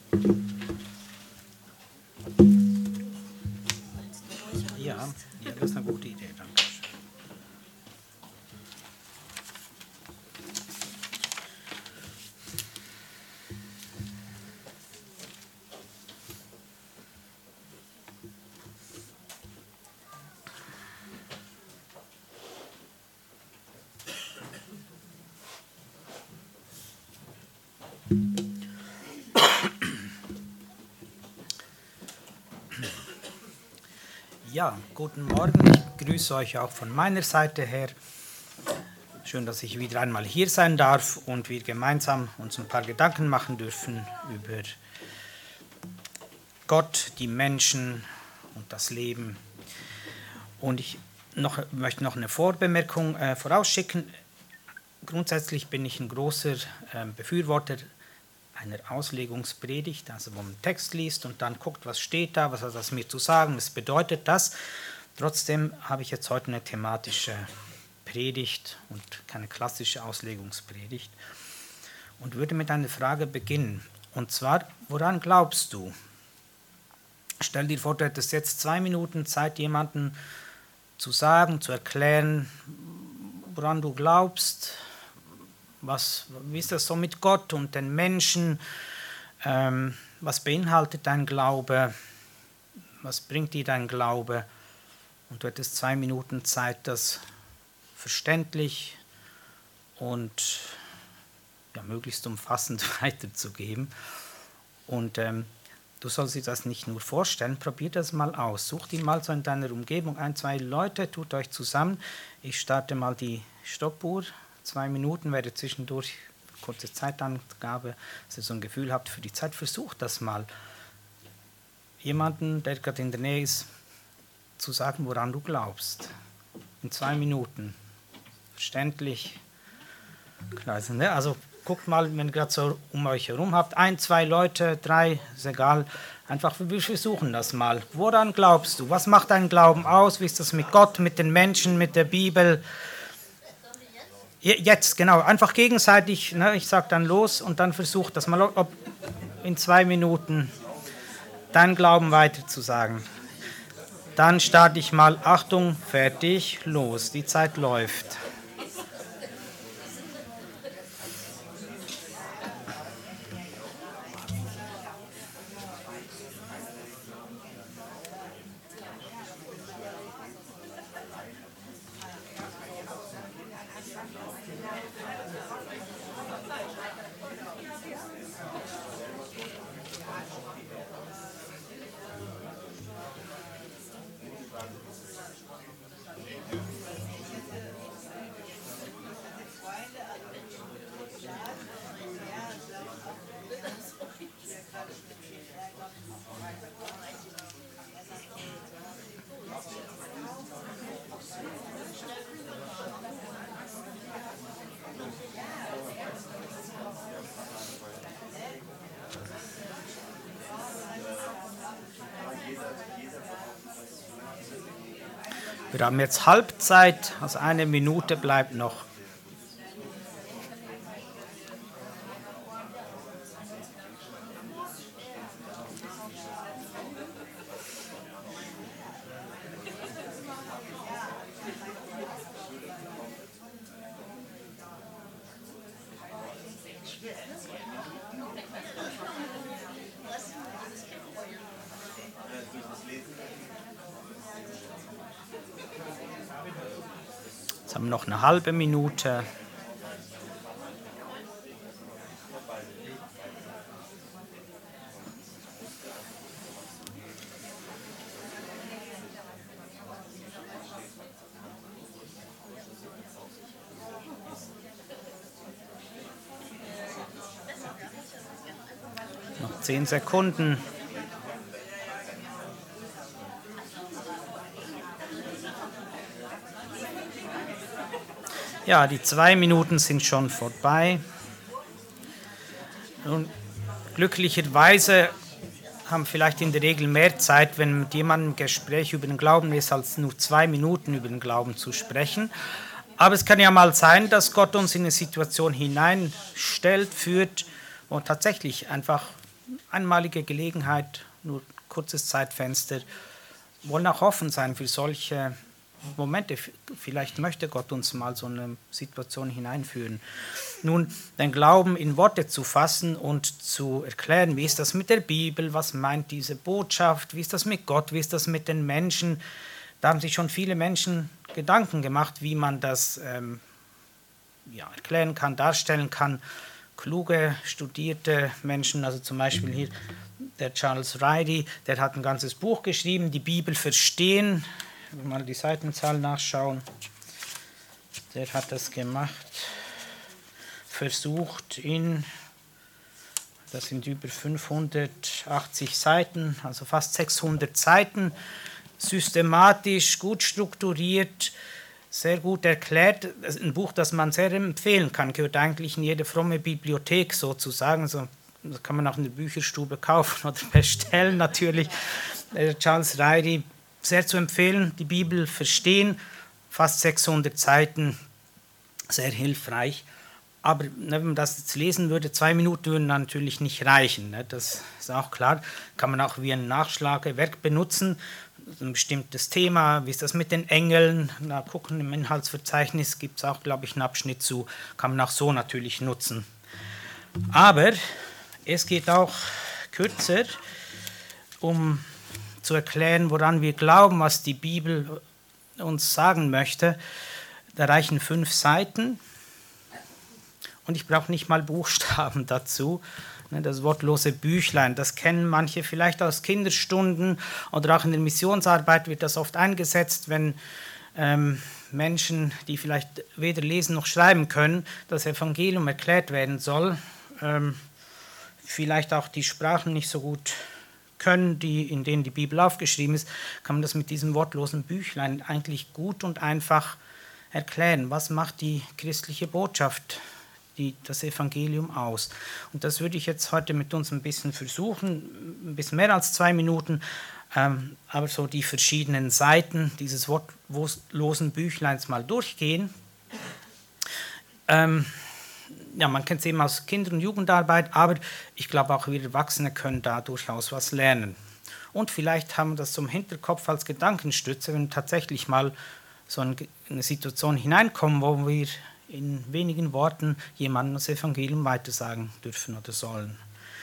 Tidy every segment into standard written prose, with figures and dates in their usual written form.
Ja, das ist eine gute Idee, danke schön. Ja, guten Morgen. Ich grüße euch auch von meiner Seite her. Schön, dass ich wieder einmal hier sein darf und wir gemeinsam uns ein paar Gedanken machen dürfen über Gott, die Menschen und das Leben. Und ich möchte noch eine Vorbemerkung vorausschicken. Grundsätzlich bin ich ein großer Befürworter einer Auslegungspredigt, also wo man einen Text liest und dann guckt, was steht da, was hat das mir zu sagen, was bedeutet das. Trotzdem habe ich jetzt heute eine thematische Predigt und keine klassische Auslegungspredigt und würde mit einer Frage beginnen. Und zwar, woran glaubst du? Stell dir vor, du hättest jetzt 2 Minuten Zeit, jemandem zu sagen, zu erklären, woran du glaubst. Wie ist das so mit Gott und den Menschen? Was beinhaltet dein Glaube? Was bringt dir dein Glaube? Und du hättest 2 Minuten Zeit, das verständlich und ja, möglichst umfassend weiterzugeben. Und du sollst dir das nicht nur vorstellen, probier das mal aus. Such dir mal so in deiner Umgebung 1, 2 Leute, tut euch zusammen. Ich starte mal die Stoppuhr. 2 Minuten, werde zwischendurch kurze Zeitangabe, dass ihr so ein Gefühl habt für die Zeit. Versucht das mal. Jemanden, der gerade in der Nähe ist, zu sagen, woran du glaubst. In 2 Minuten. Verständlich. Also guckt mal, wenn ihr gerade so um euch herum habt. 1, 2 Leute, 3, ist egal. Einfach, wir versuchen das mal. Woran glaubst du? Was macht dein Glauben aus? Wie ist das mit Gott, mit den Menschen, mit der Bibel? Jetzt, genau, einfach gegenseitig, ne, ich sage dann los und dann versucht das mal, ob in 2 Minuten dein Glauben weiter zu sagen. Dann starte ich mal, Achtung, fertig, los, die Zeit läuft. Wir haben jetzt Halbzeit, also 1 Minute bleibt noch. Jetzt haben wir noch eine halbe Minute. Noch 10 Sekunden. Ja, die 2 Minuten sind schon vorbei. Und glücklicherweise haben vielleicht in der Regel mehr Zeit, wenn mit jemandem ein Gespräch über den Glauben ist, als nur 2 Minuten über den Glauben zu sprechen. Aber es kann ja mal sein, dass Gott uns in eine Situation hineinstellt, führt, wo tatsächlich einfach einmalige Gelegenheit, nur kurzes Zeitfenster, wollen auch offen sein für solche Momente. Vielleicht möchte Gott uns mal so eine Situation hineinführen. Nun, den Glauben in Worte zu fassen und zu erklären, wie ist das mit der Bibel, was meint diese Botschaft, wie ist das mit Gott, wie ist das mit den Menschen. Da haben sich schon viele Menschen Gedanken gemacht, wie man das erklären kann, darstellen kann. Kluge, studierte Menschen, also zum Beispiel hier der Charles Riley, der hat ein ganzes Buch geschrieben, die Bibel verstehen. Mal die Seitenzahl nachschauen. Der hat das gemacht, versucht das sind über 580 Seiten, also fast 600 Seiten, systematisch, gut strukturiert, sehr gut erklärt. Das ist ein Buch, das man sehr empfehlen kann, gehört eigentlich in jede fromme Bibliothek sozusagen. So, das kann man auch in der Bücherstube kaufen oder bestellen natürlich. Charles Riley, sehr zu empfehlen, die Bibel verstehen, fast 600 Seiten, sehr hilfreich. Aber wenn man das jetzt lesen würde, 2 Minuten würden natürlich nicht reichen. Das ist auch klar. Kann man auch wie ein Nachschlagewerk benutzen, ein bestimmtes Thema, wie ist das mit den Engeln, na, gucken im Inhaltsverzeichnis, gibt es auch, glaube ich, einen Abschnitt zu, kann man auch so natürlich nutzen. Aber es geht auch kürzer, um zu erklären, woran wir glauben, was die Bibel uns sagen möchte. Da reichen 5 Seiten und ich brauche nicht mal Buchstaben dazu. Das wortlose Büchlein, das kennen manche vielleicht aus Kinderstunden oder auch in der Missionsarbeit wird das oft eingesetzt, wenn Menschen, die vielleicht weder lesen noch schreiben können, das Evangelium erklärt werden soll, vielleicht auch die Sprachen nicht so gut können, in denen die Bibel aufgeschrieben ist, kann man das mit diesem wortlosen Büchlein eigentlich gut und einfach erklären. Was macht die christliche Botschaft, das Evangelium aus? Und das würde ich jetzt heute mit uns ein bisschen versuchen, ein bisschen mehr als 2 Minuten, aber so die verschiedenen Seiten dieses wortlosen Büchleins mal durchgehen. Man kennt es eben aus Kinder- und Jugendarbeit, aber ich glaube auch wir Erwachsene können da durchaus was lernen. Und vielleicht haben wir das zum Hinterkopf als Gedankenstütze, wenn wir tatsächlich mal so in eine Situation hineinkommen, wo wir in wenigen Worten jemandem das Evangelium weitersagen dürfen oder sollen.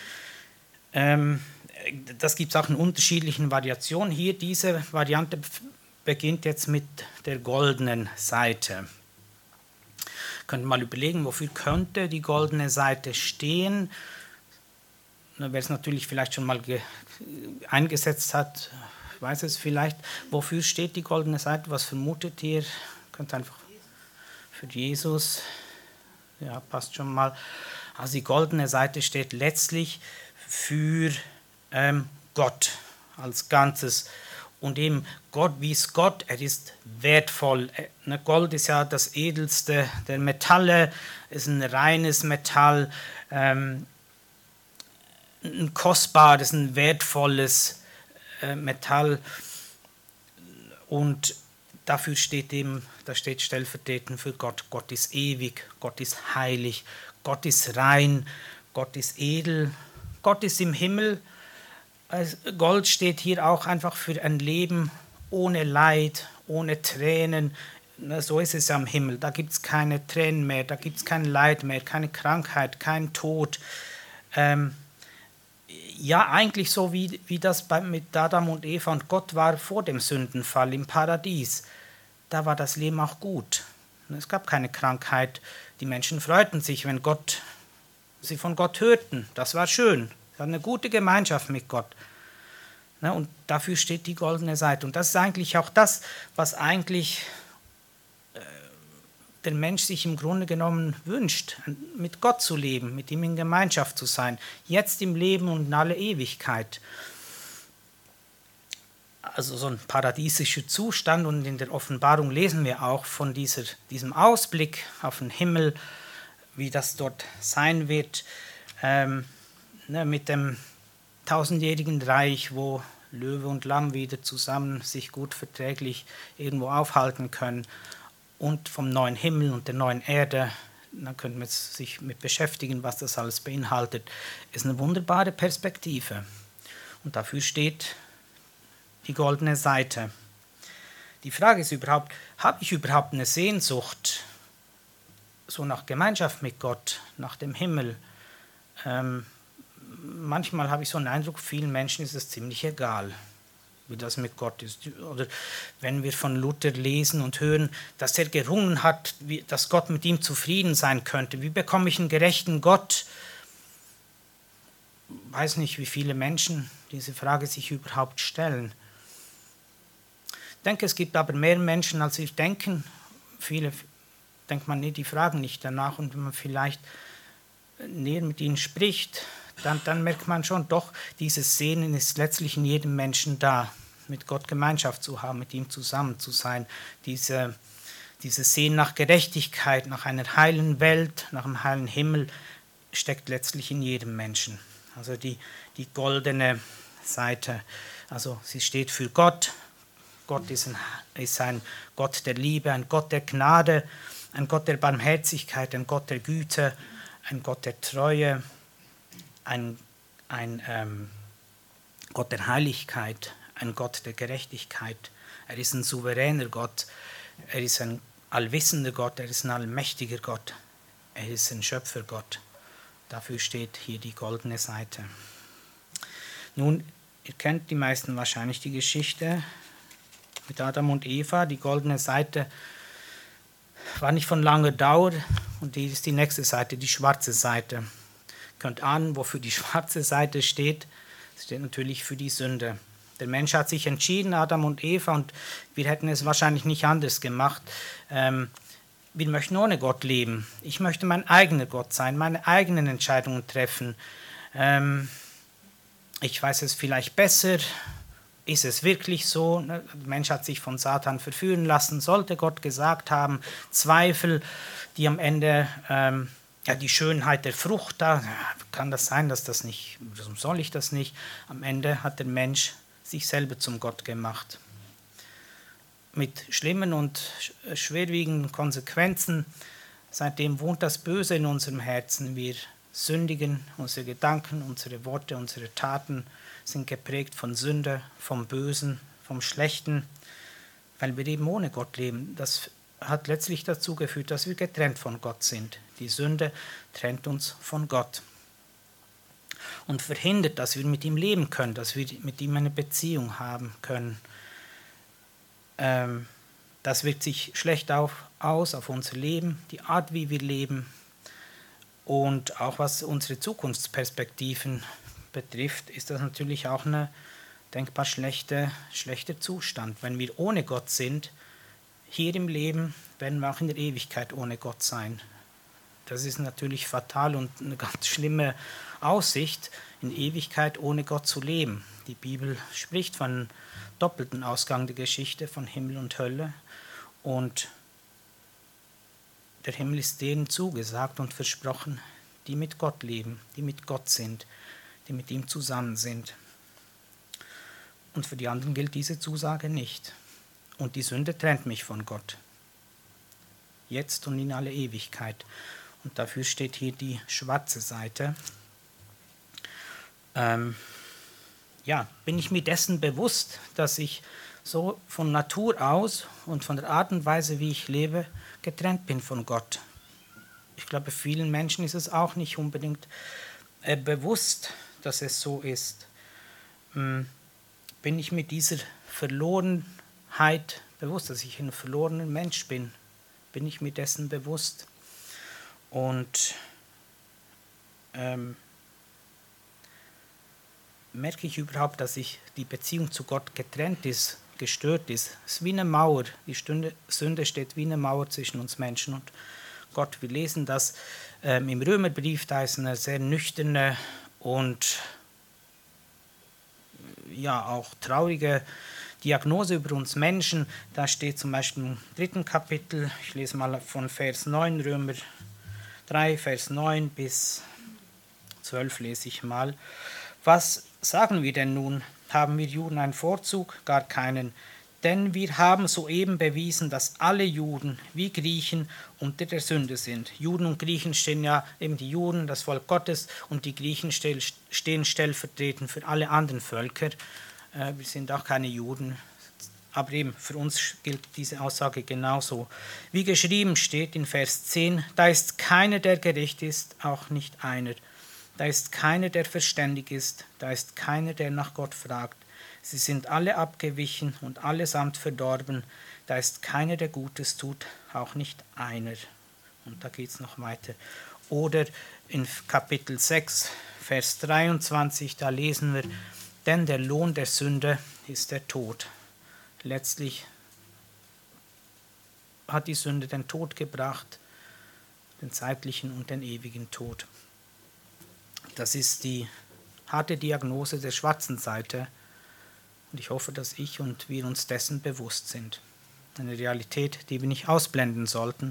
Das gibt es auch in unterschiedlichen Variationen. Hier, diese Variante beginnt jetzt mit der goldenen Seite. Könnt mal überlegen, wofür könnte die goldene Seite stehen. Wer es natürlich vielleicht schon mal eingesetzt hat, weiß es vielleicht. Wofür steht die goldene Seite? Was vermutet ihr? Könnt einfach für Jesus. Ja, passt schon mal. Also die goldene Seite steht letztlich für Gott als Ganzes. Und eben Gott, wie ist Gott? Er ist wertvoll. Gold ist ja das edelste der Metalle, ist ein reines Metall, ein kostbares, ein wertvolles Metall. Und dafür steht eben, das steht stellvertretend für Gott. Gott ist ewig, Gott ist heilig, Gott ist rein, Gott ist edel, Gott ist im Himmel. Gold steht hier auch einfach für ein Leben ohne Leid, ohne Tränen. So ist es am Himmel. Da gibt es keine Tränen mehr, da gibt es kein Leid mehr, keine Krankheit, kein Tod. Eigentlich so wie das mit Adam und Eva und Gott war vor dem Sündenfall im Paradies. Da war das Leben auch gut. Es gab keine Krankheit. Die Menschen freuten sich, wenn sie von Gott hörten. Das war schön. Sie hatten eine gute Gemeinschaft mit Gott. Und dafür steht die goldene Seite. Und das ist eigentlich auch das, was eigentlich der Mensch sich im Grunde genommen wünscht, mit Gott zu leben, mit ihm in Gemeinschaft zu sein, jetzt im Leben und in alle Ewigkeit. Also so ein paradiesischer Zustand, und in der Offenbarung lesen wir auch von diesem Ausblick auf den Himmel, wie das dort sein wird, mit dem 1000-jährigen Reich, wo Löwe und Lamm wieder zusammen sich gut verträglich irgendwo aufhalten können, und vom neuen Himmel und der neuen Erde, dann könnte man sich mit beschäftigen, was das alles beinhaltet, ist eine wunderbare Perspektive. Und dafür steht die goldene Seite. Die Frage ist überhaupt, habe ich überhaupt eine Sehnsucht so nach Gemeinschaft mit Gott, nach dem Himmel? Manchmal habe ich so einen Eindruck, vielen Menschen ist es ziemlich egal, wie das mit Gott ist. Oder wenn wir von Luther lesen und hören, dass er gerungen hat, dass Gott mit ihm zufrieden sein könnte. Wie bekomme ich einen gerechten Gott? Ich weiß nicht, wie viele Menschen diese Frage sich überhaupt stellen. Ich denke, es gibt aber mehr Menschen, als wir denken. Viele denkt man, nee, die fragen nicht danach. Und wenn man vielleicht näher mit ihnen spricht, dann merkt man schon, doch, dieses Sehnen ist letztlich in jedem Menschen da, mit Gott Gemeinschaft zu haben, mit ihm zusammen zu sein. Dieses Sehnen nach Gerechtigkeit, nach einer heilen Welt, nach einem heilen Himmel, steckt letztlich in jedem Menschen. Also die goldene Seite, also sie steht für Gott. Gott ist ein Gott der Liebe, ein Gott der Gnade, ein Gott der Barmherzigkeit, ein Gott der Güte, ein Gott der Treue, ein Gott der Heiligkeit, ein Gott der Gerechtigkeit. Er ist ein souveräner Gott, er ist ein allwissender Gott, er ist ein allmächtiger Gott, er ist ein Schöpfergott. Dafür steht hier die goldene Seite. Nun, ihr kennt die meisten wahrscheinlich die Geschichte mit Adam und Eva. Die goldene Seite war nicht von langer Dauer und die ist die nächste Seite, die schwarze Seite. Ihr könnt ahnen, wofür die schwarze Seite steht. Es steht natürlich für die Sünde. Der Mensch hat sich entschieden, Adam und Eva, und wir hätten es wahrscheinlich nicht anders gemacht. Wir möchten ohne Gott leben. Ich möchte mein eigener Gott sein, meine eigenen Entscheidungen treffen. Ich weiß es vielleicht besser. Ist es wirklich so? Der Mensch hat sich von Satan verführen lassen. Sollte Gott gesagt haben, Zweifel, die am Ende die Schönheit der Frucht, da kann das sein, dass das nicht, warum soll ich das nicht? Am Ende hat der Mensch sich selber zum Gott gemacht. Mit schlimmen und schwerwiegenden Konsequenzen. Seitdem wohnt das Böse in unserem Herzen. Wir sündigen, unsere Gedanken, unsere Worte, unsere Taten sind geprägt von Sünde, vom Bösen, vom Schlechten, weil wir eben ohne Gott leben. Das hat letztlich dazu geführt, dass wir getrennt von Gott sind. Die Sünde trennt uns von Gott und verhindert, dass wir mit ihm leben können, dass wir mit ihm eine Beziehung haben können. Das wirkt sich schlecht aus auf unser Leben, die Art, wie wir leben und auch was unsere Zukunftsperspektiven betrifft, ist das natürlich auch ein denkbar schlechter Zustand. Wenn wir ohne Gott sind, hier im Leben, werden wir auch in der Ewigkeit ohne Gott sein. Das ist natürlich fatal und eine ganz schlimme Aussicht, in Ewigkeit ohne Gott zu leben. Die Bibel spricht von einem doppelten Ausgang der Geschichte, von Himmel und Hölle. Und der Himmel ist denen zugesagt und versprochen, die mit Gott leben, die mit Gott sind, die mit ihm zusammen sind. Und für die anderen gilt diese Zusage nicht. Und die Sünde trennt mich von Gott. Jetzt und in alle Ewigkeit. Und dafür steht hier die schwarze Seite. Bin ich mir dessen bewusst, dass ich so von Natur aus und von der Art und Weise, wie ich lebe, getrennt bin von Gott. Ich glaube, vielen Menschen ist es auch nicht unbedingt bewusst, dass es so ist. Bin ich mit dieser Verlorenheit bewusst, dass ich ein verlorener Mensch bin? Bin ich mir dessen bewusst? Und merke ich überhaupt, dass die Beziehung zu Gott getrennt ist, gestört ist? Es ist wie eine Mauer. Die Sünde steht wie eine Mauer zwischen uns Menschen und Gott. Wir lesen das im Römerbrief, da ist eine sehr nüchterne und auch traurige Diagnose über uns Menschen. Da steht zum Beispiel im 3. Kapitel, ich lese mal von Vers 9, Römer 3, Vers 9 bis 12 lese ich mal. Was sagen wir denn nun? Haben wir Juden einen Vorzug? Gar keinen. Denn wir haben soeben bewiesen, dass alle Juden wie Griechen unter der Sünde sind. Juden und Griechen stehen ja eben die Juden, das Volk Gottes, und die Griechen stehen stellvertretend für alle anderen Völker. Wir sind auch keine Juden, aber eben für uns gilt diese Aussage genauso. Wie geschrieben steht in Vers 10, da ist keiner, der gerecht ist, auch nicht einer. Da ist keiner, der verständig ist, da ist keiner, der nach Gott fragt. Sie sind alle abgewichen und allesamt verdorben. Da ist keiner, der Gutes tut, auch nicht einer. Und da geht es noch weiter. Oder in Kapitel 6, Vers 23, da lesen wir, denn der Lohn der Sünde ist der Tod. Letztlich hat die Sünde den Tod gebracht, den zeitlichen und den ewigen Tod. Das ist die harte Diagnose der schwarzen Seite. Und ich hoffe, dass ich und wir uns dessen bewusst sind. Eine Realität, die wir nicht ausblenden sollten,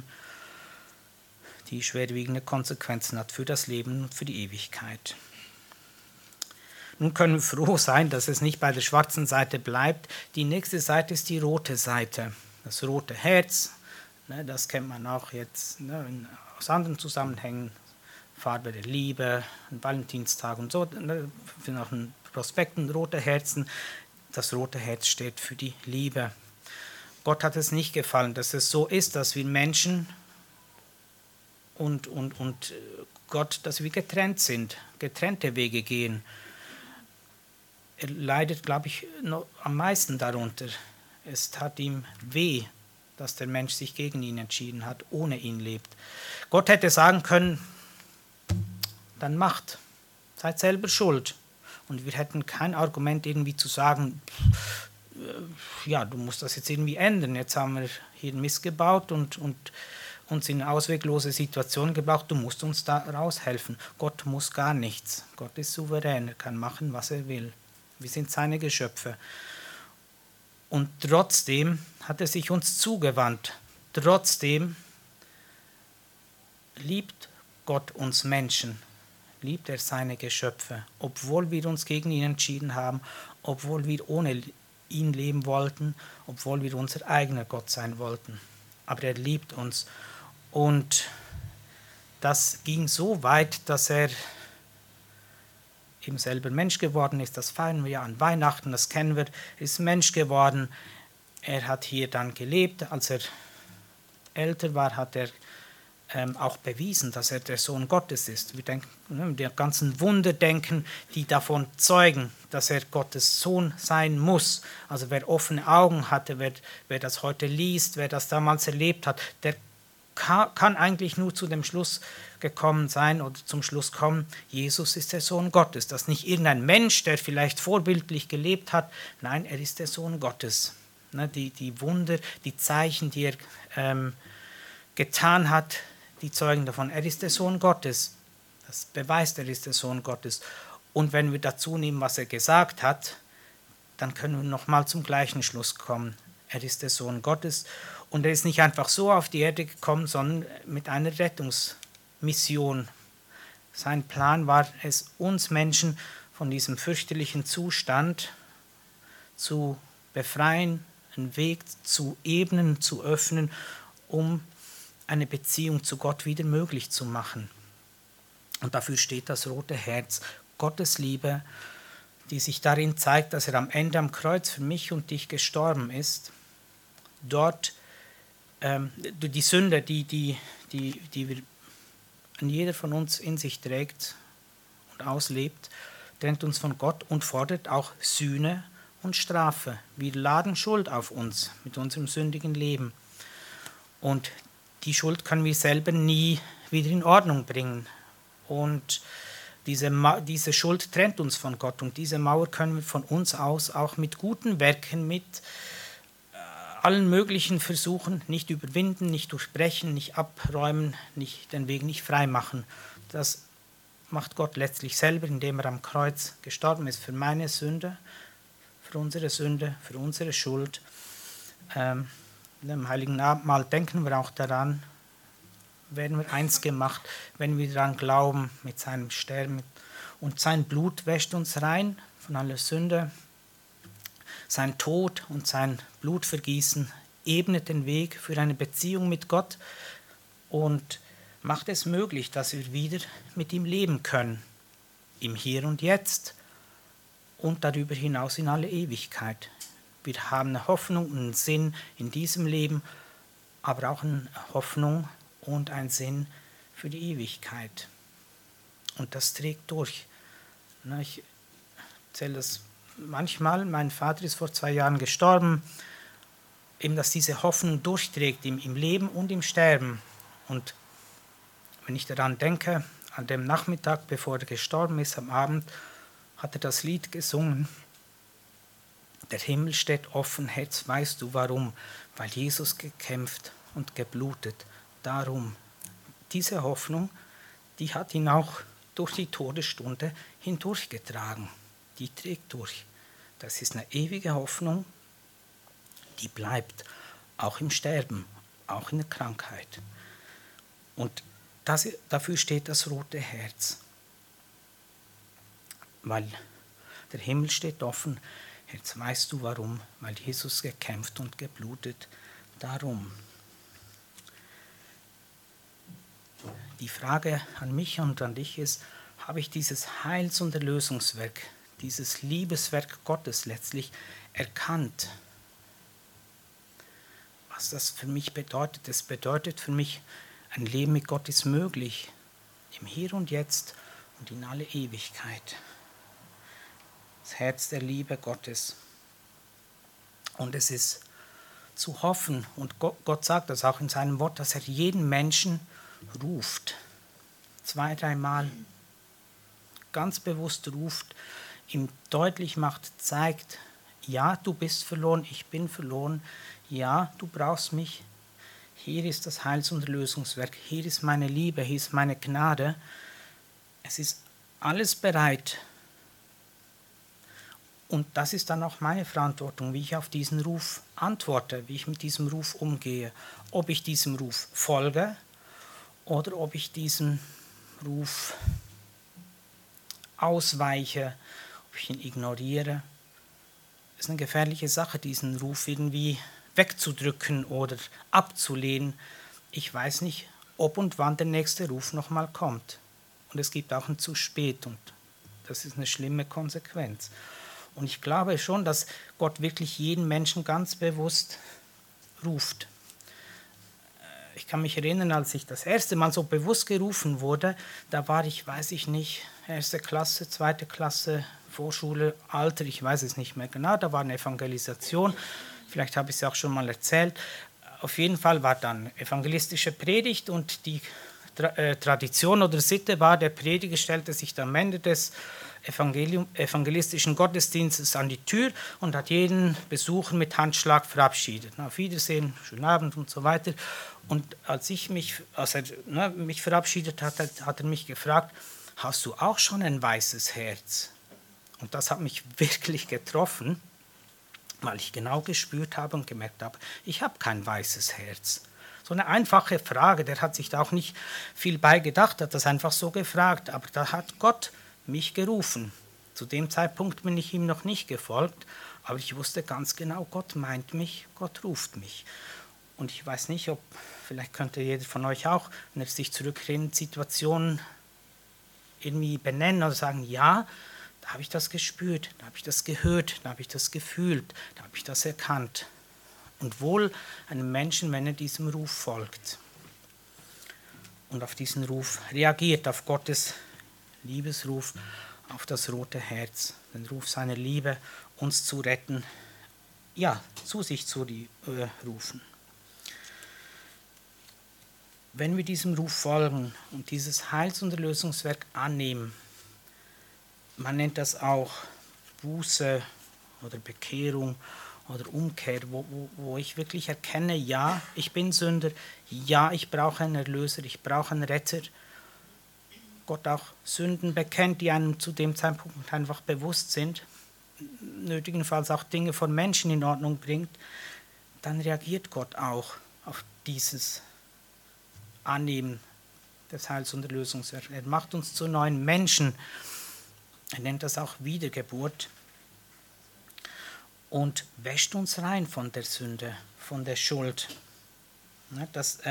die schwerwiegende Konsequenzen hat für das Leben und für die Ewigkeit. Nun können wir froh sein, dass es nicht bei der schwarzen Seite bleibt. Die nächste Seite ist die rote Seite. Das rote Herz, das kennt man auch jetzt aus anderen Zusammenhängen. Farbe der Liebe, ein Valentinstag und so. Wir sind auch in Prospekten, rote Herzen. Das rote Herz steht für die Liebe. Gott hat es nicht gefallen, dass es so ist, dass wir Menschen und Gott, dass wir getrennt sind, getrennte Wege gehen. Er leidet, glaube ich, noch am meisten darunter. Es tat ihm weh, dass der Mensch sich gegen ihn entschieden hat, ohne ihn lebt. Gott hätte sagen können, dann macht, seid selber schuld. Und wir hätten kein Argument irgendwie zu sagen, ja, du musst das jetzt irgendwie ändern. Jetzt haben wir hier Mist gebaut und uns in eine ausweglose Situation gebracht. Du musst uns da raushelfen. Gott muss gar nichts. Gott ist souverän, er kann machen, was er will. Wir sind seine Geschöpfe. Und trotzdem hat er sich uns zugewandt. Trotzdem liebt Gott uns Menschen. Liebt er seine Geschöpfe, obwohl wir uns gegen ihn entschieden haben, obwohl wir ohne ihn leben wollten, obwohl wir unser eigener Gott sein wollten. Aber er liebt uns. Und das ging so weit, dass er eben selber Mensch geworden ist. Das feiern wir ja an Weihnachten, das kennen wir. Er ist Mensch geworden. Er hat hier dann gelebt. Als er älter war, hat er auch bewiesen, dass er der Sohn Gottes ist. Wir denken, die ganzen Wunder denken, die davon zeugen, dass er Gottes Sohn sein muss. Also wer offene Augen hatte, wer das heute liest, wer das damals erlebt hat, der kann eigentlich nur zu dem Schluss gekommen sein oder zum Schluss kommen, Jesus ist der Sohn Gottes. Das ist nicht irgendein Mensch, der vielleicht vorbildlich gelebt hat. Nein, er ist der Sohn Gottes. Die Wunder, die Zeichen, die er getan hat, die zeugen davon, er ist der Sohn Gottes. Das beweist, er ist der Sohn Gottes. Und wenn wir dazu nehmen, was er gesagt hat, dann können wir nochmal zum gleichen Schluss kommen. Er ist der Sohn Gottes und er ist nicht einfach so auf die Erde gekommen, sondern mit einer Rettungsmission. Sein Plan war es, uns Menschen von diesem fürchterlichen Zustand zu befreien, einen Weg zu ebnen, zu öffnen, um eine Beziehung zu Gott wieder möglich zu machen. Und dafür steht das rote Herz, Gottes Liebe, die sich darin zeigt, dass er am Ende am Kreuz für mich und dich gestorben ist. Dort die Sünde, die jeder von uns in sich trägt und auslebt, trennt uns von Gott und fordert auch Sühne und Strafe. Wir laden Schuld auf uns mit unserem sündigen Leben. Und die Schuld können wir selber nie wieder in Ordnung bringen. Und diese Schuld trennt uns von Gott. Und diese Mauer können wir von uns aus auch mit guten Werken, mit allen möglichen Versuchen nicht überwinden, nicht durchbrechen, nicht abräumen, den Weg nicht frei machen. Das macht Gott letztlich selber, indem er am Kreuz gestorben ist für meine Sünde, für unsere Schuld. Im Heiligen Abendmahl denken wir auch daran, werden wir eins gemacht, wenn wir daran glauben, mit seinem Sterben. Und sein Blut wäscht uns rein von aller Sünde. Sein Tod und sein Blutvergießen ebnet den Weg für eine Beziehung mit Gott und macht es möglich, dass wir wieder mit ihm leben können, im Hier und Jetzt und darüber hinaus in alle Ewigkeit. Wir haben eine Hoffnung und einen Sinn in diesem Leben, aber auch eine Hoffnung und einen Sinn für die Ewigkeit. Und das trägt durch. Ich erzähle das manchmal, mein Vater ist vor 2 Jahren gestorben, eben dass diese Hoffnung durchträgt im Leben und im Sterben. Und wenn ich daran denke, an dem Nachmittag, bevor er gestorben ist, am Abend, hat er das Lied gesungen. Der Himmel steht offen, Herz, weißt du warum? Weil Jesus gekämpft und geblutet. Darum, diese Hoffnung, die hat ihn auch durch die Todesstunde hindurchgetragen. Die trägt durch. Das ist eine ewige Hoffnung, die bleibt, auch im Sterben, auch in der Krankheit. Und dafür steht das rote Herz. Weil der Himmel steht offen. Jetzt weißt du warum, weil Jesus gekämpft und geblutet. Darum. Die Frage an mich und an dich ist, habe ich dieses Heils- und Erlösungswerk, dieses Liebeswerk Gottes letztlich erkannt? Was das für mich bedeutet? Es bedeutet für mich, ein Leben mit Gott ist möglich, im Hier und Jetzt und in alle Ewigkeit. Das Herz der Liebe Gottes. Und es ist zu hoffen, und Gott sagt das auch in seinem Wort, dass er jeden Menschen ruft. 2, 3 Mal ganz bewusst ruft, ihm deutlich macht, zeigt, ja, du bist verloren, ich bin verloren, ja, du brauchst mich. Hier ist das Heils- und Erlösungswerk, hier ist meine Liebe, hier ist meine Gnade. Es ist alles bereit. Und das ist dann auch meine Verantwortung, wie ich auf diesen Ruf antworte, wie ich mit diesem Ruf umgehe. Ob ich diesem Ruf folge oder ob ich diesem Ruf ausweiche, ob ich ihn ignoriere. Es ist eine gefährliche Sache, diesen Ruf irgendwie wegzudrücken oder abzulehnen. Ich weiß nicht, ob und wann der nächste Ruf nochmal kommt. Und es gibt auch ein zu spät und das ist eine schlimme Konsequenz. Und ich glaube schon, dass Gott wirklich jeden Menschen ganz bewusst ruft. Ich kann mich erinnern, als ich das erste Mal so bewusst gerufen wurde, da war ich, weiß ich nicht, 1. Klasse, 2. Klasse, Vorschule, Alter, ich weiß es nicht mehr genau, da war eine Evangelisation, vielleicht habe ich es auch schon mal erzählt. Auf jeden Fall war dann evangelistische Predigt und die Tradition oder Sitte war, der Prediger stellte sich am Ende des evangelistischen Gottesdienstes an die Tür und hat jeden Besucher mit Handschlag verabschiedet. Auf Wiedersehen, schönen Abend und so weiter. Und als er mich verabschiedet hat, hat er mich gefragt, hast du auch schon ein weißes Herz? Und das hat mich wirklich getroffen, weil ich genau gespürt habe und gemerkt habe, ich habe kein weißes Herz. So eine einfache Frage, der hat sich da auch nicht viel bei gedacht, hat das einfach so gefragt, aber da hat Gott mich gerufen. Zu dem Zeitpunkt bin ich ihm noch nicht gefolgt, aber ich wusste ganz genau, Gott meint mich, Gott ruft mich. Und ich weiß nicht, ob, vielleicht könnte jeder von euch auch, wenn er sich zurückerinnert, Situationen irgendwie benennen oder sagen, ja, da habe ich das gespürt, da habe ich das gehört, da habe ich das gefühlt, da habe ich das erkannt. Und wohl einem Menschen, wenn er diesem Ruf folgt und auf diesen Ruf reagiert, auf Gottes Liebesruf, auf das rote Herz, den Ruf seiner Liebe, uns zu retten, ja, zu sich zu rufen. Wenn wir diesem Ruf folgen und dieses Heils- und Erlösungswerk annehmen, man nennt das auch Buße oder Bekehrung oder Umkehr, wo ich wirklich erkenne, ja, ich bin Sünder, ja, ich brauche einen Erlöser, ich brauche einen Retter. Gott auch Sünden bekennt, die einem zu dem Zeitpunkt einfach bewusst sind, nötigenfalls auch Dinge von Menschen in Ordnung bringt, dann reagiert Gott auch auf dieses Annehmen des Heils- und Erlösungswerks. Er macht uns zu neuen Menschen. Er nennt das auch Wiedergeburt. und wäscht uns rein von der Sünde, von der Schuld. Ja,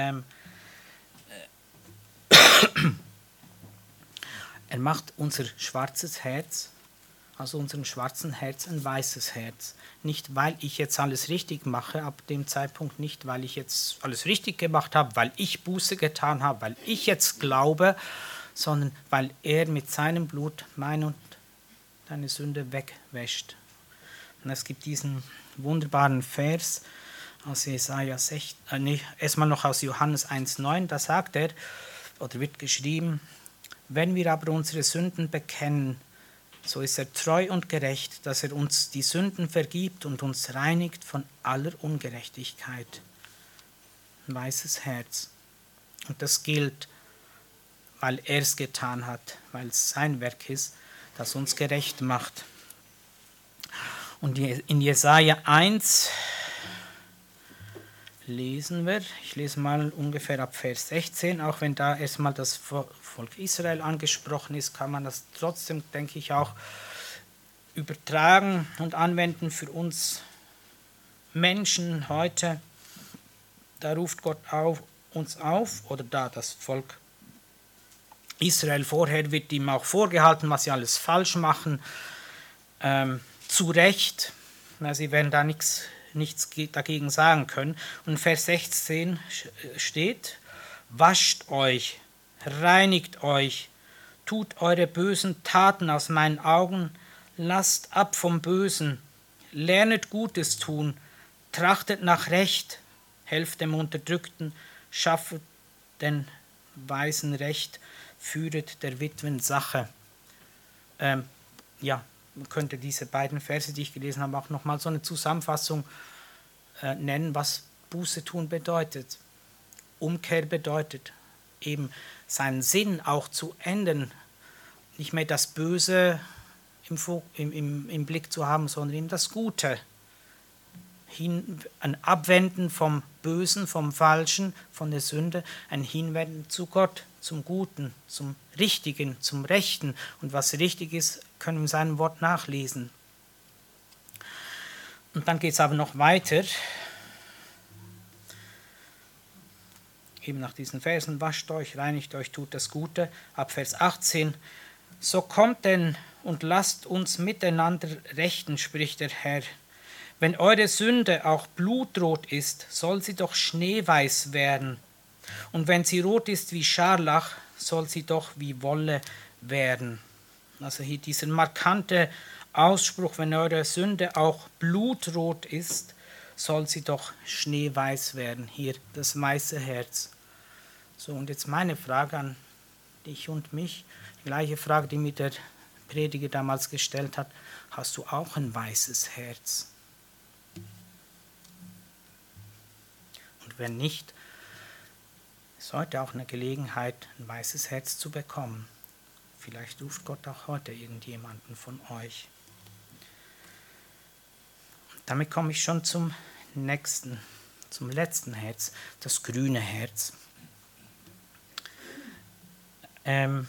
er macht unser schwarzes Herz, also unserem schwarzen Herz, ein weißes Herz. Nicht, weil ich jetzt alles richtig mache, ab dem Zeitpunkt nicht, weil ich jetzt alles richtig gemacht habe, weil ich Buße getan habe, weil ich jetzt glaube, sondern weil er mit seinem Blut meine und deine Sünde wegwäscht. Und es gibt diesen wunderbaren Vers aus Jesaja 6, erstmal noch aus Johannes 1,9, da sagt er, oder wird geschrieben, wenn wir aber unsere Sünden bekennen, so ist er treu und gerecht, dass er uns die Sünden vergibt und uns reinigt von aller Ungerechtigkeit. Ein weißes Herz. Und das gilt, weil er es getan hat, weil es sein Werk ist, das uns gerecht macht. Und in Jesaja 1 lesen wir, ich lese mal ungefähr ab Vers 16, auch wenn da erstmal das Volk Israel angesprochen ist, kann man das trotzdem, denke ich, auch übertragen und anwenden für uns Menschen heute. Da ruft Gott uns auf, oder da das Volk Israel vorher wird ihm auch vorgehalten, was sie alles falsch machen, zu Recht, sie werden da nichts dagegen sagen können. Und in Vers 16 steht, wascht euch, reinigt euch, tut eure bösen Taten aus meinen Augen, lasst ab vom Bösen, lernet Gutes tun, trachtet nach Recht, helft dem Unterdrückten, schaffet den Weisen Recht, führet der Witwen Sache. Man könnte diese beiden Verse, die ich gelesen habe, auch nochmal so eine Zusammenfassung nennen, was Buße tun bedeutet. Umkehr bedeutet, eben seinen Sinn auch zu ändern, nicht mehr das Böse im Blick zu haben, sondern eben das Gute. Ein Abwenden vom Bösen, vom Falschen, von der Sünde, ein Hinwenden zu Gott, zum Guten, zum Richtigen, zum Rechten. Und was richtig ist, können wir in seinem Wort nachlesen. Und dann geht es aber noch weiter. Eben nach diesen Versen, wascht euch, reinigt euch, tut das Gute. Ab Vers 18, so kommt denn und lasst uns miteinander rechten, spricht der Herr. Wenn eure Sünde auch blutrot ist, soll sie doch schneeweiß werden. Und wenn sie rot ist wie Scharlach, soll sie doch wie Wolle werden. Also hier dieser markante Ausspruch, wenn eure Sünde auch blutrot ist, soll sie doch schneeweiß werden. Hier das weiße Herz. So, und jetzt meine Frage an dich und mich, die gleiche Frage, die mir der Prediger damals gestellt hat. Hast du auch ein weißes Herz? Und wenn nicht, ist heute auch eine Gelegenheit, ein weißes Herz zu bekommen. Vielleicht ruft Gott auch heute irgendjemanden von euch. Damit komme ich schon zum letzten Herz, das grüne Herz. Wenn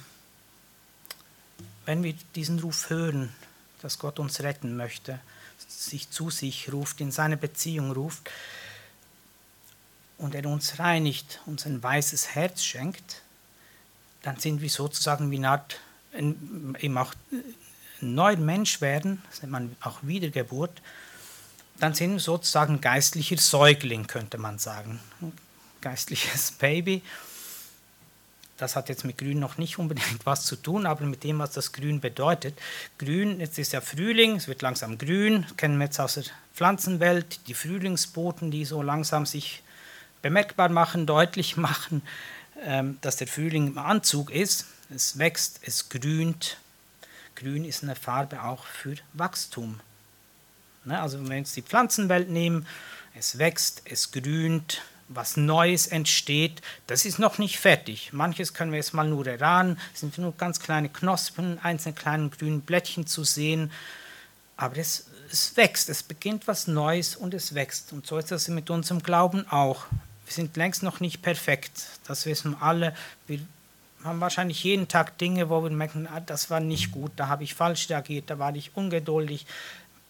wir diesen Ruf hören, dass Gott uns retten möchte, sich zu sich ruft, in seine Beziehung ruft und er uns reinigt, uns ein weißes Herz schenkt, dann sind wir sozusagen wie eine Art, eben auch ein neuer Mensch werden, das nennt man auch Wiedergeburt, dann sind wir sozusagen ein geistlicher Säugling, könnte man sagen, ein geistliches Baby. Das hat jetzt mit Grün noch nicht unbedingt was zu tun, aber mit dem, was das Grün bedeutet. Grün, jetzt ist ja Frühling, es wird langsam grün, das kennen wir jetzt aus der Pflanzenwelt, die Frühlingsboten, die so langsam sich bemerkbar machen, deutlich machen, dass der Frühling im Anzug ist. Es wächst, es grünt. Grün ist eine Farbe auch für Wachstum. Also wenn wir jetzt die Pflanzenwelt nehmen, es wächst, es grünt, was Neues entsteht, das ist noch nicht fertig. Manches können wir jetzt mal nur erahnen, es sind nur ganz kleine Knospen, einzelne kleine grüne Blättchen zu sehen, aber es wächst, es beginnt was Neues und es wächst. Und so ist das mit unserem Glauben auch. Wir sind längst noch nicht perfekt, das wissen alle. Wir haben wahrscheinlich jeden Tag Dinge, wo wir merken, das war nicht gut, da habe ich falsch reagiert, da war ich ungeduldig,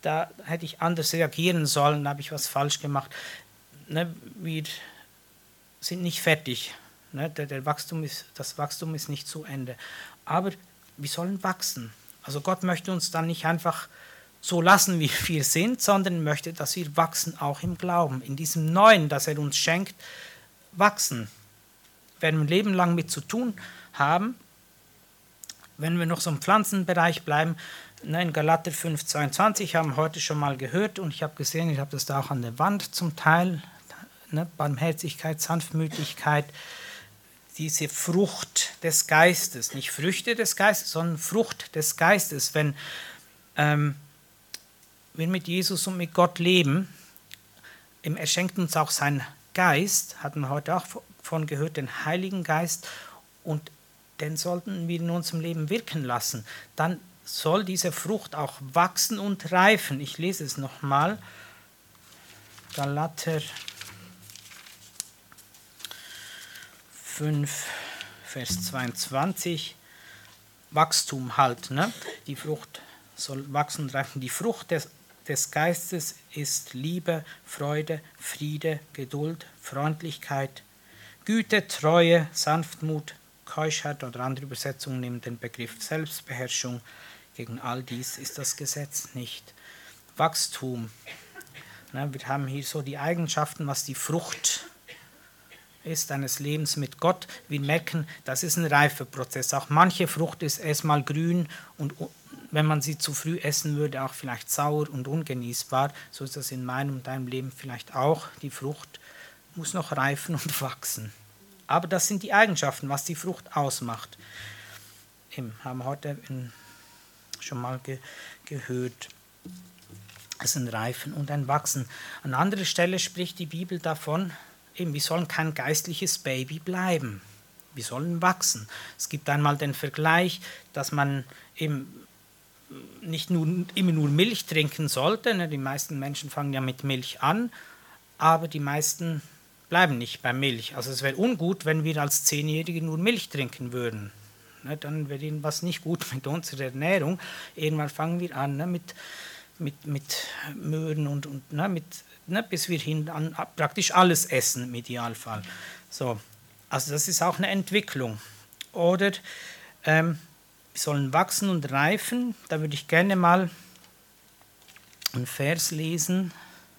da hätte ich anders reagieren sollen, da habe ich was falsch gemacht. Ne, wir sind nicht fertig. Ne, das Wachstum ist nicht zu Ende. Aber wir sollen wachsen. Also Gott möchte uns dann nicht einfach so lassen, wie wir sind, sondern möchte, dass wir wachsen, auch im Glauben. In diesem Neuen, das er uns schenkt, wachsen. Werden wir ein Leben lang mit zu tun haben, wenn wir noch so im Pflanzenbereich bleiben, in Galater 5,22 haben wir heute schon mal gehört und ich habe gesehen, ich habe das da auch an der Wand zum Teil, Barmherzigkeit, Sanftmütigkeit, diese Frucht des Geistes, nicht Früchte des Geistes, sondern Frucht des Geistes. Wenn wir mit Jesus und mit Gott leben, er schenkt uns auch seinen Geist, hatten wir heute auch von gehört, den Heiligen Geist, und den sollten wir in unserem Leben wirken lassen. Dann soll diese Frucht auch wachsen und reifen. Ich lese es nochmal. Galater 5, Vers 22. Wachstum halt. Ne? Die Frucht soll wachsen und reifen. Die Frucht des Geistes ist Liebe, Freude, Friede, Geduld, Freundlichkeit, Güte, Treue, Sanftmut, Keuschheit, oder andere Übersetzungen nehmen den Begriff Selbstbeherrschung. Gegen all dies ist das Gesetz nicht. Wachstum. Wir haben hier so die Eigenschaften, was die Frucht ist eines Lebens mit Gott. Wir merken, das ist ein Reifeprozess. Auch manche Frucht ist erstmal grün und wenn man sie zu früh essen würde, auch vielleicht sauer und ungenießbar. So ist das in meinem und deinem Leben vielleicht auch. Die Frucht muss noch reifen und wachsen. Aber das sind die Eigenschaften, was die Frucht ausmacht. Haben wir heute schon mal gehört. Es ist ein Reifen und ein Wachsen. An anderer Stelle spricht die Bibel davon, wir sollen kein geistliches Baby bleiben. Wir sollen wachsen. Es gibt einmal den Vergleich, dass man nicht immer nur Milch trinken sollte. Die meisten Menschen fangen ja mit Milch an, aber die meisten bleiben nicht bei Milch. Also es wäre ungut, wenn wir als 10-Jährige nur Milch trinken würden. Dann wäre irgendwas nicht gut mit unserer Ernährung. Irgendwann fangen wir an mit Möhren und bis wir hin an praktisch alles essen im Idealfall. So, also das ist auch eine Entwicklung. Oder wir sollen wachsen und reifen. Da würde ich gerne mal einen Vers lesen.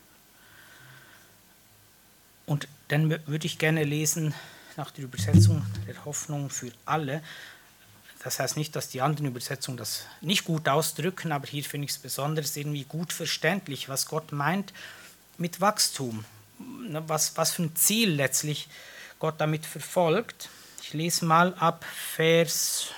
Und dann würde ich gerne lesen nach der Übersetzung der Hoffnung für alle. Das heißt nicht, dass die anderen Übersetzungen das nicht gut ausdrücken, aber hier finde ich es besonders irgendwie gut verständlich, was Gott meint mit Wachstum. Was für ein Ziel letztlich Gott damit verfolgt. Ich lese mal ab Vers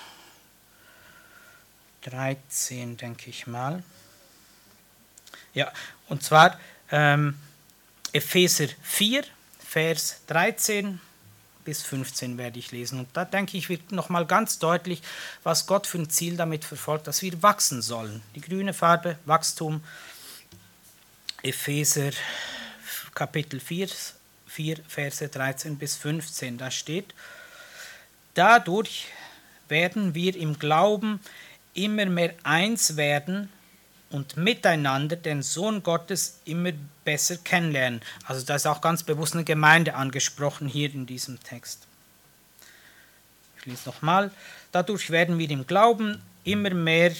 13, denke ich mal. Ja, und zwar Epheser 4, Vers 13 bis 15 werde ich lesen. Und da denke ich, wird nochmal ganz deutlich, was Gott für ein Ziel damit verfolgt, dass wir wachsen sollen. Die grüne Farbe, Wachstum, Epheser Kapitel 4, Verse 13 bis 15. Da steht, dadurch werden wir im Glauben immer mehr eins werden und miteinander den Sohn Gottes immer besser kennenlernen. Also da ist auch ganz bewusst eine Gemeinde angesprochen hier in diesem Text. Ich lese nochmal. Dadurch werden wir im Glauben immer mehr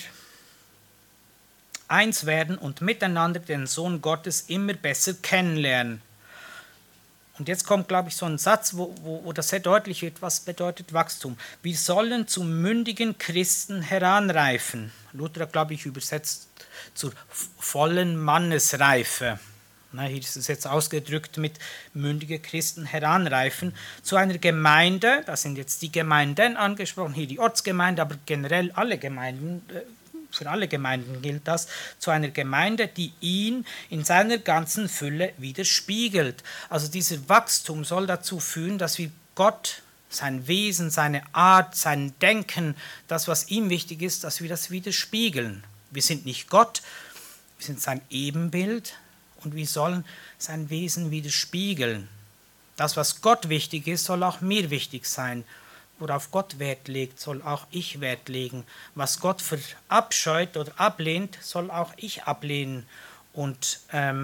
eins werden und miteinander den Sohn Gottes immer besser kennenlernen. Und jetzt kommt, glaube ich, so ein Satz, wo das sehr deutlich wird, was bedeutet Wachstum. Wir sollen zu mündigen Christen heranreifen. Luther, glaube ich, übersetzt zur vollen Mannesreife. Hier ist es jetzt ausgedrückt mit mündige Christen heranreifen. Zu einer Gemeinde, das sind jetzt die Gemeinden angesprochen, hier die Ortsgemeinde, aber generell alle Gemeinden, für alle Gemeinden gilt das, zu einer Gemeinde, die ihn in seiner ganzen Fülle widerspiegelt. Also dieser Wachstum soll dazu führen, dass wir Gott, sein Wesen, seine Art, sein Denken, das, was ihm wichtig ist, dass wir das widerspiegeln. Wir sind nicht Gott, wir sind sein Ebenbild und wir sollen sein Wesen widerspiegeln. Das, was Gott wichtig ist, soll auch mir wichtig sein. worauf Gott Wert legt, soll auch ich Wert legen. Was Gott verabscheut oder ablehnt, soll auch ich ablehnen und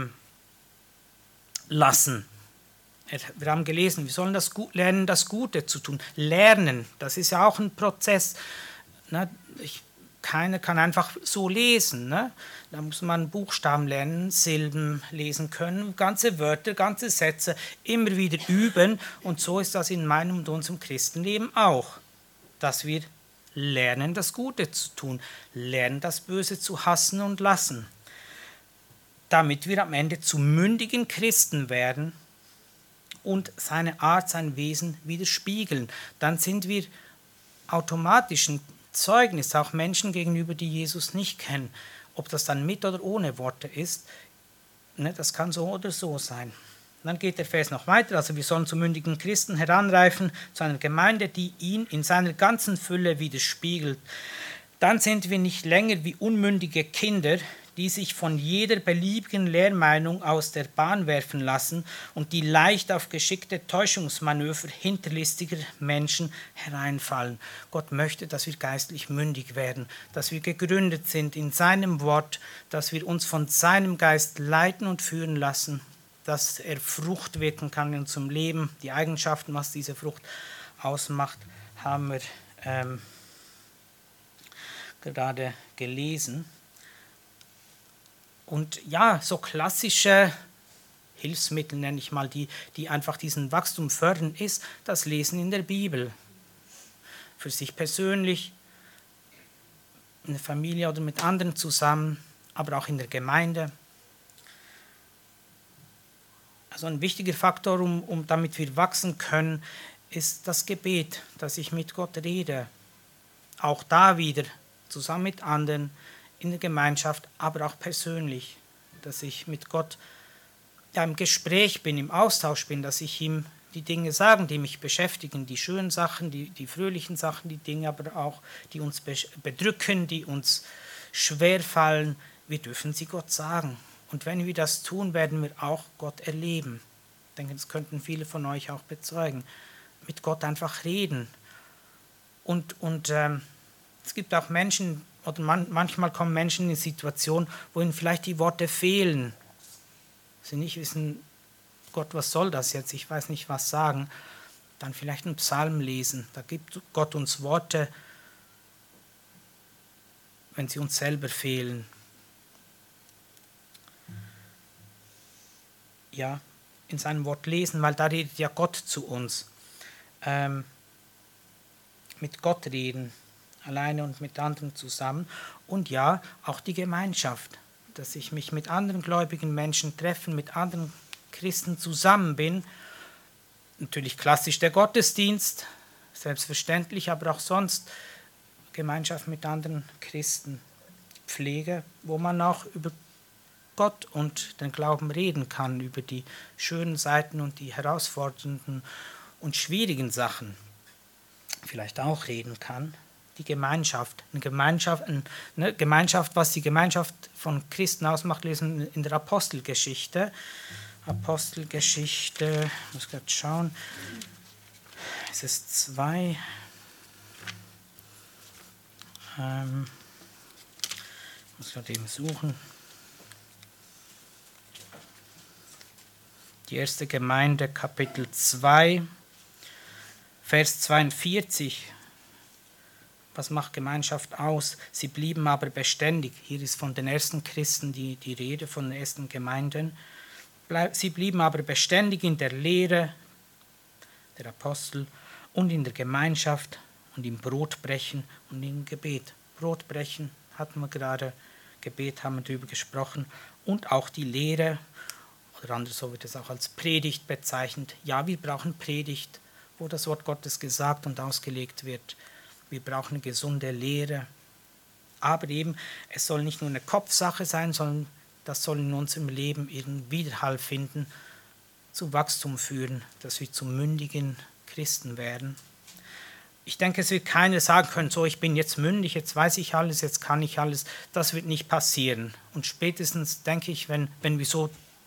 lassen. Wir haben gelesen, wir sollen lernen, das Gute zu tun. Lernen, das ist ja auch ein Prozess. Keiner kann einfach so lesen. Ne? Da muss man Buchstaben lernen, Silben lesen können, ganze Wörter, ganze Sätze immer wieder üben. Und so ist das in meinem und unserem Christenleben auch, dass wir lernen, das Gute zu tun, lernen, das Böse zu hassen und lassen, damit wir am Ende zu mündigen Christen werden und seine Art, sein Wesen widerspiegeln. Dann sind wir automatisch ein Zeugnis auch Menschen gegenüber, die Jesus nicht kennen. Ob das dann mit oder ohne Worte ist, ne, das kann so oder so sein. Dann geht der Vers noch weiter, also wir sollen zu mündigen Christen heranreifen, zu einer Gemeinde, die ihn in seiner ganzen Fülle widerspiegelt. Dann sind wir nicht länger wie unmündige Kinder, die sich von jeder beliebigen Lehrmeinung aus der Bahn werfen lassen und die leicht auf geschickte Täuschungsmanöver hinterlistiger Menschen hereinfallen. Gott möchte, dass wir geistlich mündig werden, dass wir gegründet sind in seinem Wort, dass wir uns von seinem Geist leiten und führen lassen, dass er Frucht wirken kann in unserem Leben. Die Eigenschaften, was diese Frucht ausmacht, haben wir gerade gelesen. Und ja, so klassische Hilfsmittel, nenne ich mal, die einfach diesen Wachstum fördern, ist das Lesen in der Bibel. Für sich persönlich, in der Familie oder mit anderen zusammen, aber auch in der Gemeinde. Also ein wichtiger Faktor, damit wir wachsen können, ist das Gebet, dass ich mit Gott rede. Auch da wieder zusammen mit anderen, in der Gemeinschaft, aber auch persönlich, dass ich mit Gott im Gespräch bin, im Austausch bin, dass ich ihm die Dinge sage, die mich beschäftigen, die schönen Sachen, die fröhlichen Sachen, die Dinge aber auch, die uns bedrücken, die uns schwerfallen, wir dürfen sie Gott sagen. Und wenn wir das tun, werden wir auch Gott erleben. Ich denke, das könnten viele von euch auch bezeugen. Mit Gott einfach reden. Und es gibt auch Menschen, oder manchmal kommen Menschen in Situationen, wo ihnen vielleicht die Worte fehlen. Sie nicht wissen, Gott, was soll das jetzt? Ich weiß nicht, was sagen. Dann vielleicht einen Psalm lesen. Da gibt Gott uns Worte, wenn sie uns selber fehlen. Ja, in seinem Wort lesen, weil da redet ja Gott zu uns. Mit Gott reden. Alleine und mit anderen zusammen. Und ja, auch die Gemeinschaft, dass ich mich mit anderen gläubigen Menschen treffe, mit anderen Christen zusammen bin. Natürlich klassisch der Gottesdienst, selbstverständlich, aber auch sonst Gemeinschaft mit anderen Christen, Pflege, wo man auch über Gott und den Glauben reden kann, über die schönen Seiten und die herausfordernden und schwierigen Sachen vielleicht auch reden kann. Die Gemeinschaft, eine Gemeinschaft, was die Gemeinschaft von Christen ausmacht, lesen in der Apostelgeschichte. Apostelgeschichte, ich muss gerade schauen, es ist 2. Ich muss gerade eben suchen. Die erste Gemeinde, Kapitel 2, Vers 42. Was macht Gemeinschaft aus? Sie blieben aber beständig. Hier ist von den ersten Christen die Rede, von den ersten Gemeinden. Sie blieben aber beständig in der Lehre der Apostel und in der Gemeinschaft und im Brotbrechen und im Gebet. Brotbrechen hatten wir gerade, Gebet haben wir darüber gesprochen und auch die Lehre, oder anders so wird es auch als Predigt bezeichnet. Ja, wir brauchen Predigt, wo das Wort Gottes gesagt und ausgelegt wird. Wir brauchen eine gesunde Lehre. Aber eben, es soll nicht nur eine Kopfsache sein, sondern das soll in unserem Leben ihren Widerhall finden, zu Wachstum führen, dass wir zu mündigen Christen werden. Ich denke, es wird keiner sagen können, so, ich bin jetzt mündig, jetzt weiß ich alles, jetzt kann ich alles. Das wird nicht passieren. Und spätestens, denke ich, wenn wir so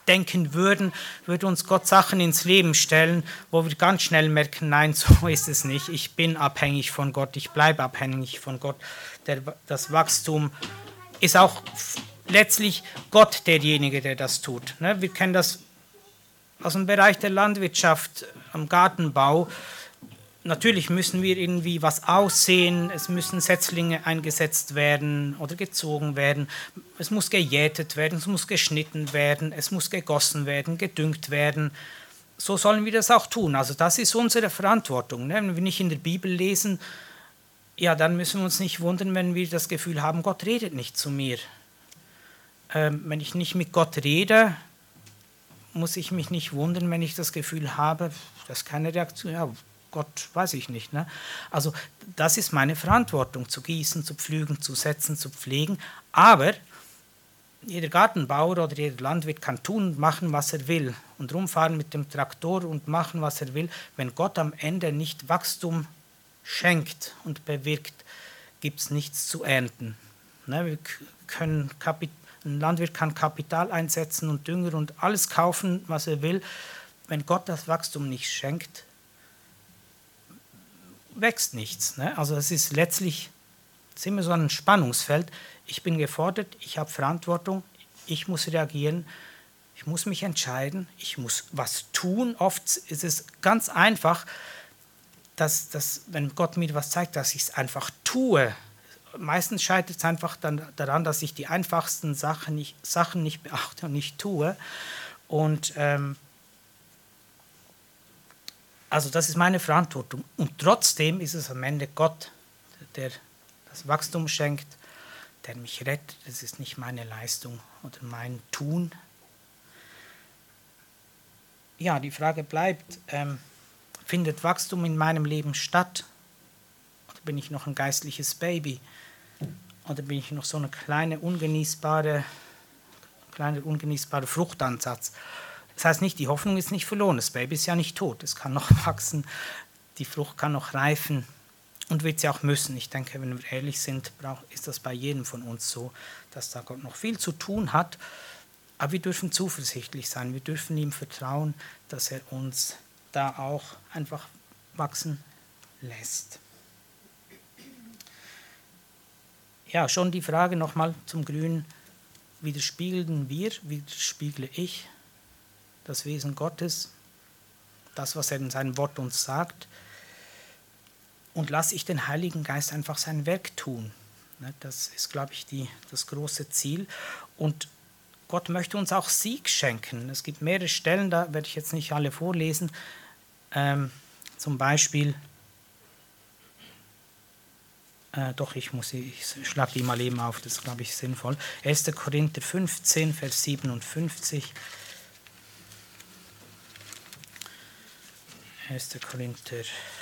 denken würden, würde uns Gott Sachen ins Leben stellen, wo wir ganz schnell merken, nein, so ist es nicht. Ich bin abhängig von Gott, ich bleibe abhängig von Gott. Das Wachstum ist auch letztlich Gott derjenige, der das tut. Wir kennen das aus dem Bereich der Landwirtschaft, am Gartenbau. Natürlich müssen wir irgendwie was aussehen, es müssen Setzlinge eingesetzt werden oder gezogen werden, es muss gejätet werden, es muss geschnitten werden, es muss gegossen werden, gedüngt werden. So sollen wir das auch tun. Also das ist unsere Verantwortung. Wenn wir nicht in der Bibel lesen, ja, dann müssen wir uns nicht wundern, wenn wir das Gefühl haben, Gott redet nicht zu mir. Wenn ich nicht mit Gott rede, muss ich mich nicht wundern, wenn ich das Gefühl habe, das ist keine Reaktion. Ja, Gott weiß ich nicht. Also das ist meine Verantwortung, zu gießen, zu pflügen, zu setzen, zu pflegen. Aber jeder Gartenbauer oder jeder Landwirt kann tun und machen, was er will. Und rumfahren mit dem Traktor und machen, was er will. Wenn Gott am Ende nicht Wachstum schenkt und bewirkt, gibt es nichts zu ernten. Ein Landwirt kann Kapital einsetzen und Dünger und alles kaufen, was er will. Wenn Gott das Wachstum nicht schenkt, wächst nichts. Also es ist letztlich immer so ein Spannungsfeld. Ich bin gefordert, ich habe Verantwortung, ich muss reagieren, ich muss mich entscheiden, ich muss was tun. Oft ist es ganz einfach, dass wenn Gott mir was zeigt, dass ich es einfach tue. Meistens scheitert es einfach dann daran, dass ich die einfachsten Sachen nicht beachte und nicht tue. Und also das ist meine Verantwortung. Und trotzdem ist es am Ende Gott, der das Wachstum schenkt, der mich rettet. Das ist nicht meine Leistung oder mein Tun. Ja, die Frage bleibt, findet Wachstum in meinem Leben statt? Oder bin ich noch ein geistliches Baby? Oder bin ich noch so eine kleiner ungenießbarer Fruchtansatz? Das heißt nicht, die Hoffnung ist nicht verloren, das Baby ist ja nicht tot, es kann noch wachsen, die Frucht kann noch reifen und wird sie auch müssen. Ich denke, wenn wir ehrlich sind, ist das bei jedem von uns so, dass da Gott noch viel zu tun hat, aber wir dürfen zuversichtlich sein, wir dürfen ihm vertrauen, dass er uns da auch einfach wachsen lässt. Ja, schon die Frage nochmal zum Grün, widerspiegeln wir, widerspiegle ich das Wesen Gottes, das, was er in seinem Wort uns sagt, und lasse ich den Heiligen Geist einfach sein Werk tun. Das ist, glaube ich, das große Ziel. Und Gott möchte uns auch Sieg schenken. Es gibt mehrere Stellen, da werde ich jetzt nicht alle vorlesen. Zum Beispiel, ich schlage die mal eben auf, das ist, glaube ich, sinnvoll. 1. Korinther 15, Vers 57. 1. Korinther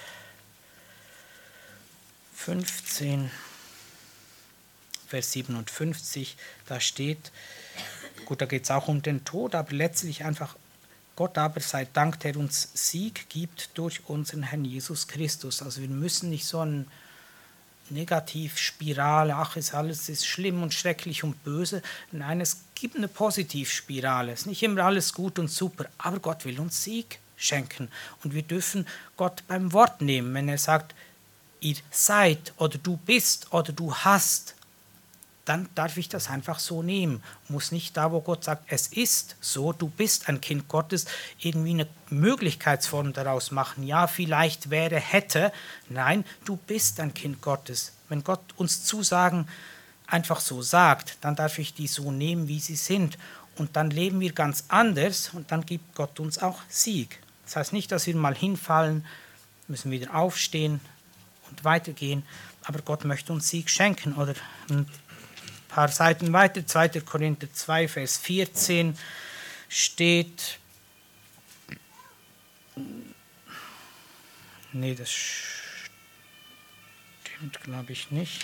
15, Vers 57, da steht, gut, da geht es auch um den Tod, aber letztlich einfach, Gott aber sei Dank, der uns Sieg gibt durch unseren Herrn Jesus Christus. Also wir müssen nicht so eine Negativspirale, alles ist schlimm und schrecklich und böse. Nein, es gibt eine Positivspirale. Es ist nicht immer alles gut und super, aber Gott will uns Sieg schenken. Und wir dürfen Gott beim Wort nehmen, wenn er sagt, ihr seid oder du bist oder du hast, dann darf ich das einfach so nehmen. Muss nicht da, wo Gott sagt, es ist so, du bist ein Kind Gottes, irgendwie eine Möglichkeitsform daraus machen. Ja, vielleicht wäre, hätte. Nein, du bist ein Kind Gottes. Wenn Gott uns Zusagen einfach so sagt, dann darf ich die so nehmen, wie sie sind. Und dann leben wir ganz anders und dann gibt Gott uns auch Sieg. Das heißt nicht, dass wir mal hinfallen, müssen wieder aufstehen und weitergehen, aber Gott möchte uns Sieg schenken. Oder ein paar Seiten weiter, 2. Korinther 2, Vers 14 steht, nee, das stimmt, glaube ich, nicht.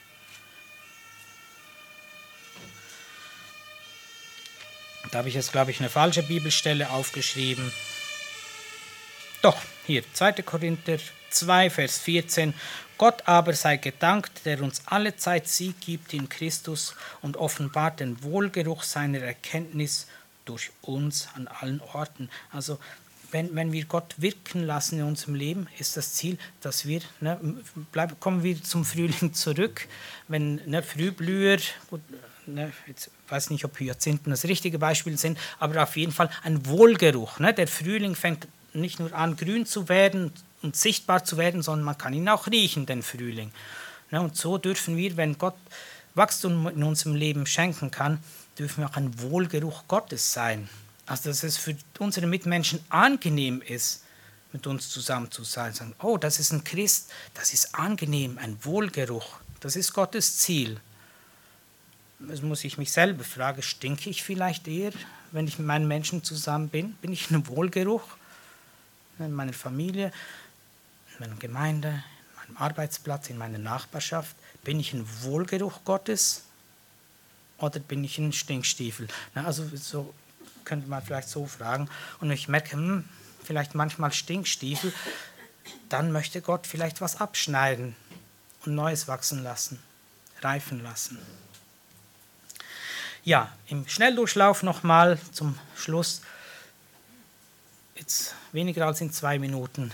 Da habe ich jetzt, glaube ich, eine falsche Bibelstelle aufgeschrieben. Doch, hier, 2. Korinther 2, Vers 14. Gott aber sei gedankt, der uns alle Zeit Sieg gibt in Christus und offenbart den Wohlgeruch seiner Erkenntnis durch uns an allen Orten. Also wenn wir Gott wirken lassen in unserem Leben, ist das Ziel, dass wir, kommen wir zum Frühling zurück, wenn Frühblüher, gut, jetzt weiß ich nicht, ob Hyazinthen das richtige Beispiel sind, aber auf jeden Fall ein Wohlgeruch. Der Frühling fängt nicht nur an, grün zu werden und sichtbar zu werden, sondern man kann ihn auch riechen, den Frühling. Und so dürfen wir, wenn Gott Wachstum in unserem Leben schenken kann, dürfen wir auch ein Wohlgeruch Gottes sein. Also dass es für unsere Mitmenschen angenehm ist, mit uns zusammen zu sein. Sagen, oh, das ist ein Christ, das ist angenehm, ein Wohlgeruch. Das ist Gottes Ziel. Das muss ich mich selber fragen, stinke ich vielleicht eher, wenn ich mit meinen Menschen zusammen bin? Bin ich ein Wohlgeruch? In meiner Familie, in meiner Gemeinde, in meinem Arbeitsplatz, in meiner Nachbarschaft? Bin ich ein Wohlgeruch Gottes oder bin ich ein Stinkstiefel? Also so könnte man vielleicht so fragen. Und ich merke, vielleicht manchmal Stinkstiefel, dann möchte Gott vielleicht was abschneiden und Neues wachsen lassen, reifen lassen. Ja, im Schnelldurchlauf nochmal zum Schluss, jetzt weniger als in 2 Minuten,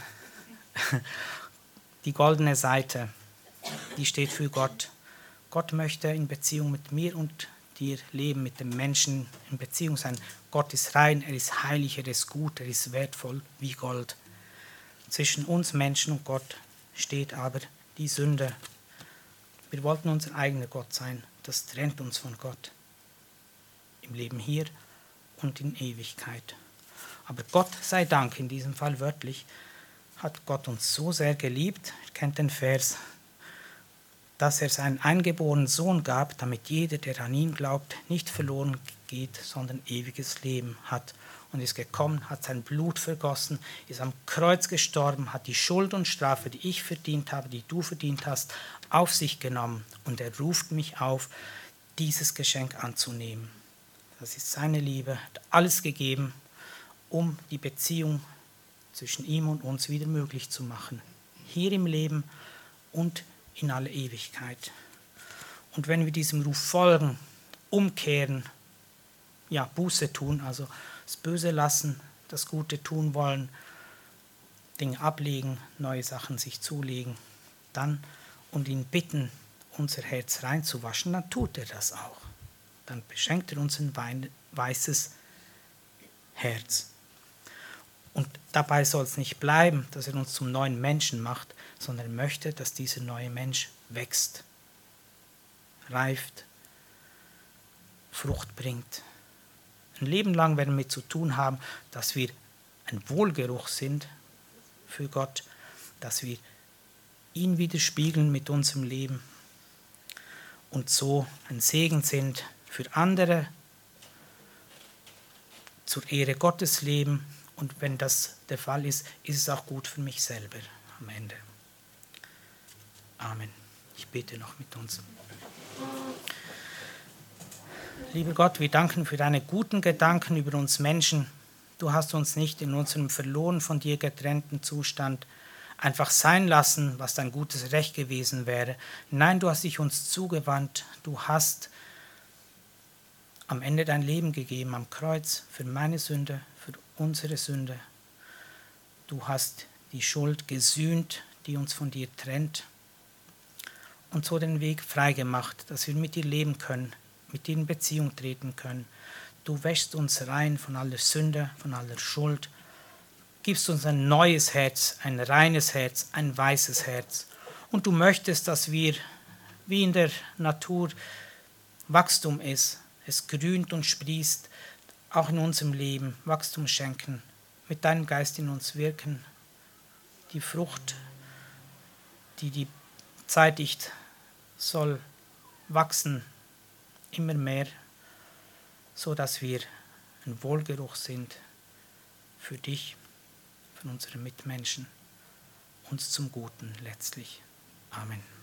die goldene Seite, die steht für Gott. Gott möchte in Beziehung mit mir und dir leben, mit dem Menschen in Beziehung sein. Gott ist rein, er ist heilig, er ist gut, er ist wertvoll wie Gold. Zwischen uns Menschen und Gott steht aber die Sünde. Wir wollten unser eigener Gott sein, das trennt uns von Gott. Im Leben hier und in Ewigkeit. Aber Gott sei Dank, in diesem Fall wörtlich, hat Gott uns so sehr geliebt, ihr kennt den Vers, dass er seinen eingeborenen Sohn gab, damit jeder, der an ihn glaubt, nicht verloren geht, sondern ewiges Leben hat. Und ist gekommen, hat sein Blut vergossen, ist am Kreuz gestorben, hat die Schuld und Strafe, die ich verdient habe, die du verdient hast, auf sich genommen. Und er ruft mich auf, dieses Geschenk anzunehmen. Das ist seine Liebe, hat alles gegeben, um die Beziehung zwischen ihm und uns wieder möglich zu machen. Hier im Leben und in alle Ewigkeit. Und wenn wir diesem Ruf folgen, umkehren, ja, Buße tun, also das Böse lassen, das Gute tun wollen, Dinge ablegen, neue Sachen sich zulegen, dann und ihn bitten, unser Herz reinzuwaschen, dann tut er das auch. Dann beschenkt er uns ein weißes Herz. Und dabei soll es nicht bleiben, dass er uns zum neuen Menschen macht, sondern er möchte, dass dieser neue Mensch wächst, reift, Frucht bringt. Ein Leben lang werden wir mit zu tun haben, dass wir ein Wohlgeruch sind für Gott, dass wir ihn widerspiegeln mit unserem Leben und so ein Segen sind für andere, zur Ehre Gottes leben. Und wenn das der Fall ist, ist es auch gut für mich selber am Ende. Amen. Ich bete noch mit uns. Lieber Gott, wir danken für deine guten Gedanken über uns Menschen. Du hast uns nicht in unserem verloren von dir getrennten Zustand einfach sein lassen, was dein gutes Recht gewesen wäre. Nein, du hast dich uns zugewandt. Du hast am Ende dein Leben gegeben am Kreuz für meine Sünde, für unsere Sünde. Du hast die Schuld gesühnt, die uns von dir trennt und so den Weg frei gemacht, dass wir mit dir leben können, mit dir in Beziehung treten können. Du wäschst uns rein von aller Sünde, von aller Schuld, gibst uns ein neues Herz, ein reines Herz, ein weißes Herz. Und du möchtest, dass wir, wie in der Natur Wachstum ist, es grünt und sprießt, auch in unserem Leben Wachstum schenken, mit deinem Geist in uns wirken, die Frucht, die zeitigt, soll wachsen, immer mehr, so dass wir ein Wohlgeruch sind für dich, für unsere Mitmenschen, uns zum Guten letztlich. Amen.